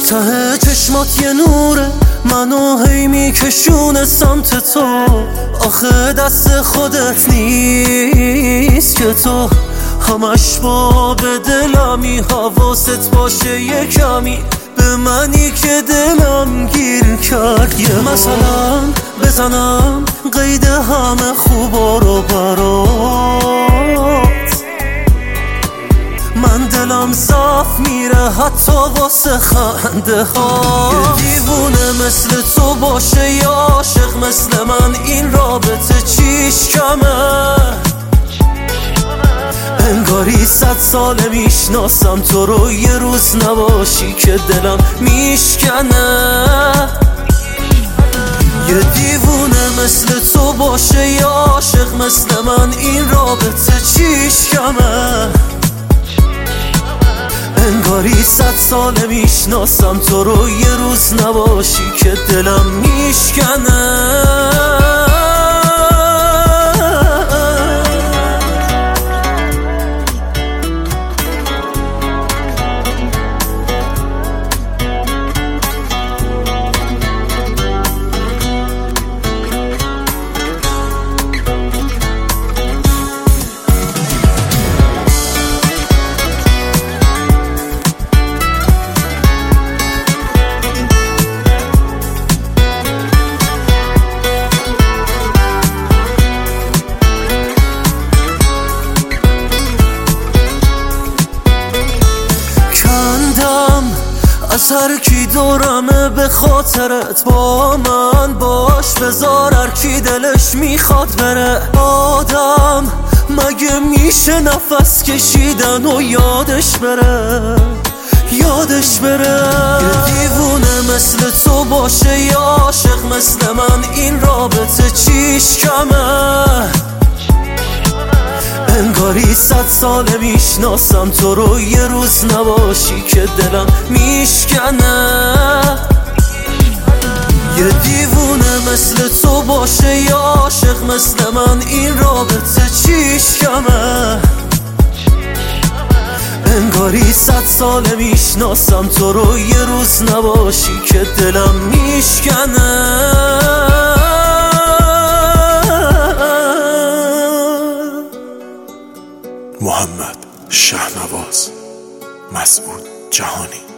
ته چشمات یه نوره، منو هی میکشونه سمت تو. آخه دست خودت نیست که تو همش با به دلمی. حواست باشه یه کمی به منی که دلم گیر کرد. یه مثلا بزنم قید همه خوبا رو برات، من دلم صاف میره حتی واسه خنده ها. یه دیوونه مثل تو باشه یا عاشق مثل من، این رابطه چیش کمه؟ انگاری 100 ساله میشناسم تو رو، یه روز نباشی که دلم میشکنه. یه دیوونه مثل تو باشه یا عاشق مثل من، این رابطه چیش کمه؟ انگاری 100 ساله میشناسم تو رو، یه روز نباشی که دلم میشکنه. از هر کی دورمه به خاطرت با من باش، بذار هر کی دلش میخواد بره. آدم مگه میشه نفس کشیدن و یادش بره، یادش بره؟ یه دیوونه مثل تو باشه یا عاشق مثل من، این رابطه چیش کمه؟ انگاری 100 ساله میشناسم تو رو، یه روز نباشی که دلم میشکنه. یه دیوونه مثل تو باشه یا عاشق مثل من، این رابطه چیش کمه؟ انگاری 100 ساله میشناسم تو رو، یه روز نباشی که دلم میشکنه. محمد شهنواز، مسعود جهانی.